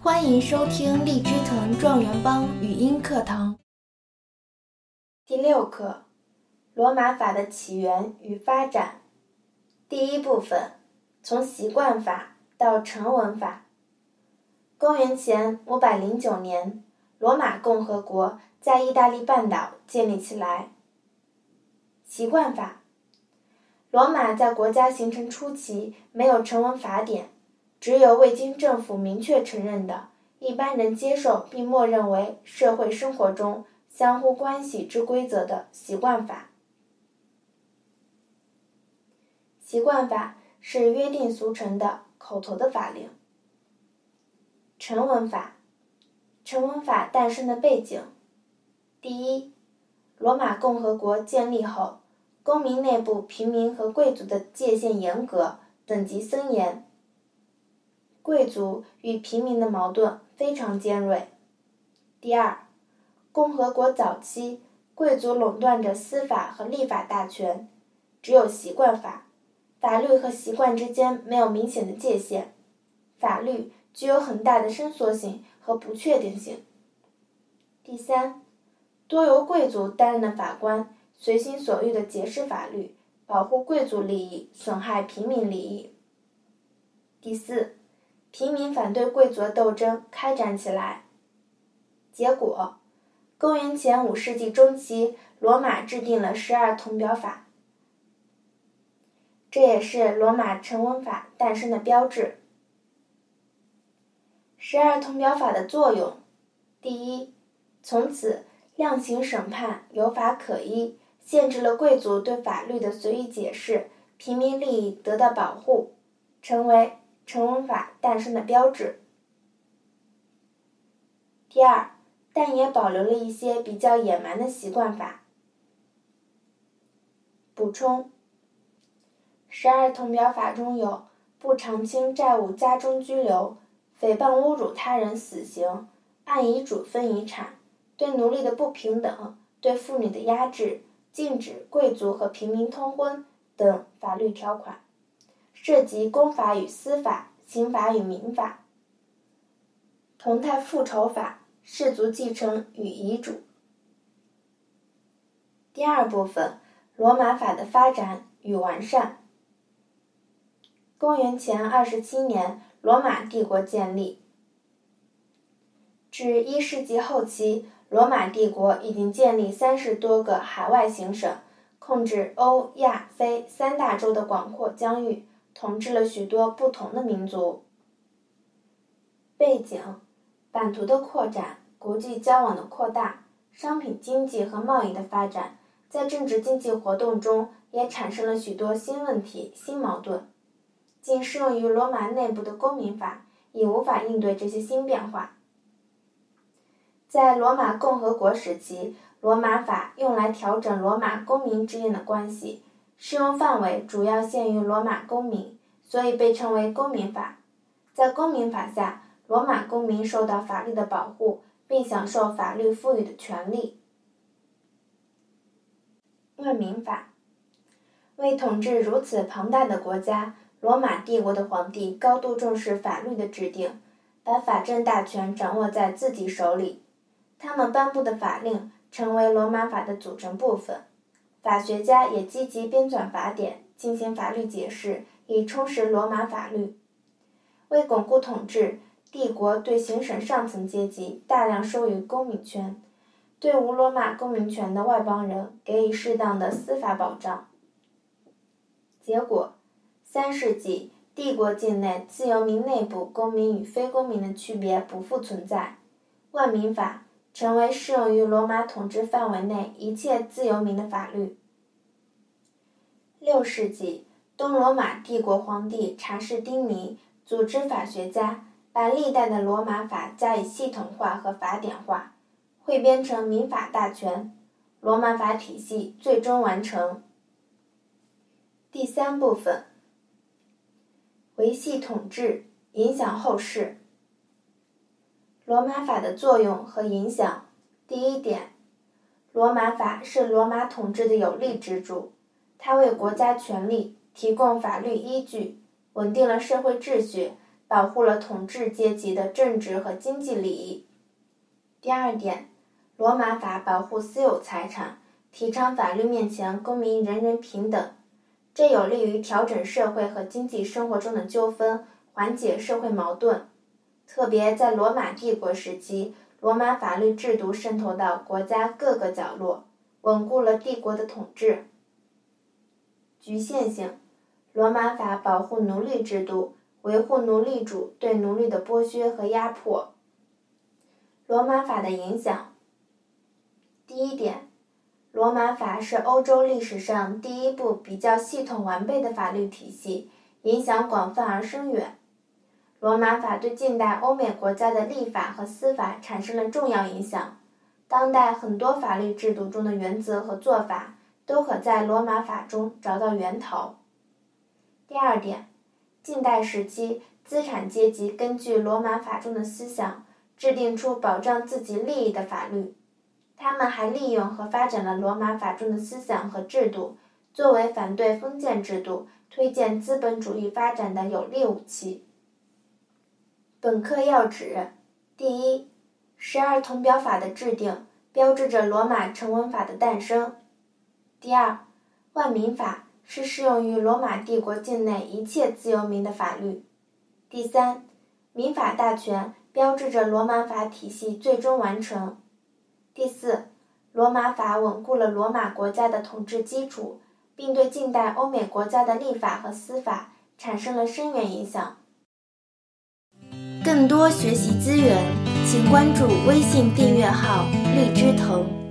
欢迎收听荔枝藤状元帮语音课堂。第6课：罗马法的起源与发展。第一部分：从习惯法到成文法。公元前509年，罗马共和国在意大利半岛建立起来。习惯法：罗马在国家形成初期没有成文法典，只有未经政府明确承认的一般人接受并默认为社会生活中相互关系之规则的习惯法。习惯法是约定俗成的口头的法令。成文法。成文法诞生的背景：第一，罗马共和国建立后，公民内部平民和贵族的界限严格，等级森严，贵族与平民的矛盾非常尖锐。第二，共和国早期，贵族垄断着司法和立法大权，只有习惯法，法律和习惯之间没有明显的界限，法律具有很大的伸缩性和不确定性。第三，多由贵族担任的法官随心所欲地解释法律，保护贵族利益，损害平民利益。第四，平民反对贵族的斗争开展起来。结果，公元前5世纪中期，罗马制定了12铜表法，这也是罗马成文法诞生的标志。12铜表法的作用：第一，从此量刑审判有法可依，限制了贵族对法律的随意解释，平民利益得到保护，成为成文法诞生的标志。第二，但也保留了一些比较野蛮的习惯法。补充：12铜表法中有不偿清债务加重拘留、诽谤侮辱他人死刑、按遗嘱分遗产、对奴隶的不平等、对妇女的压制、禁止贵族和平民通婚等法律条款，涉及公法与私法、刑法与民法。同态复仇法、氏族继承与遗嘱。第二部分：罗马法的发展与完善。公元前27年，罗马帝国建立。至1世纪后期，罗马帝国已经建立30多个海外行省，控制欧亚非3大洲的广阔疆域，统治了许多不同的民族。背景：版图的扩展，国际交往的扩大，商品经济和贸易的发展，在政治经济活动中也产生了许多新问题、新矛盾。仅适用于罗马内部的公民法已无法应对这些新变化。在罗马共和国时期，罗马法用来调整罗马公民之间的关系，适用范围主要限于罗马公民，所以被称为公民法。在公民法下，罗马公民受到法律的保护，并享受法律赋予的权利。万民法。为统治如此庞大的国家，罗马帝国的皇帝高度重视法律的制定，把法政大权掌握在自己手里。他们颁布的法令成为罗马法的组成部分。法学家也积极编纂法典，进行法律解释，以充实罗马法律。为巩固统治，帝国对行省上层阶级大量授予公民权，对无罗马公民权的外邦人给予适当的司法保障。结果，3世纪，帝国境内自由民内部公民与非公民的区别不复存在，万民法成为适用于罗马统治范围内一切自由民的法律。6世纪，东罗马帝国皇帝查士丁尼组织法学家，把历代的罗马法加以系统化和法典化，汇编成民法大全，罗马法体系最终完成。第3部分：维系统治，影响后世。罗马法的作用和影响。第一点，罗马法是罗马统治的有力支柱，它为国家权力提供法律依据，稳定了社会秩序，保保护了统治阶级的政治和经济利益。第二点，罗马法保护私有财产，提倡法律面前公民人人平等，这有利于调整社会和经济生活中的纠纷，缓解社会矛盾。特别在罗马帝国时期，罗马法律制度渗透到国家各个角落，稳固了帝国的统治。局限性，罗马法保护奴隶制度，维护奴隶主对奴隶的剥削和压迫。罗马法的影响。第一点，罗马法是欧洲历史上第一部比较系统完备的法律体系，影响广泛而深远。罗马法对近代欧美国家的立法和司法产生了重要影响，当代很多法律制度中的原则和做法都可在罗马法中找到源头。第二点，近代时期资产阶级根据罗马法中的思想，制定出保障自己利益的法律。他们还利用和发展了罗马法中的思想和制度，作为反对封建制度、推荐资本主义发展的有力武器。本课要旨：第一，12铜表法的制定标志着罗马成文法的诞生。第二，万民法是适用于罗马帝国境内一切自由民的法律。第三，民法大全标志着罗马法体系最终完成。第四，罗马法稳固了罗马国家的统治基础，并对近代欧美国家的立法和司法产生了深远影响。更多学习资源，请关注微信订阅号“荔枝藤”。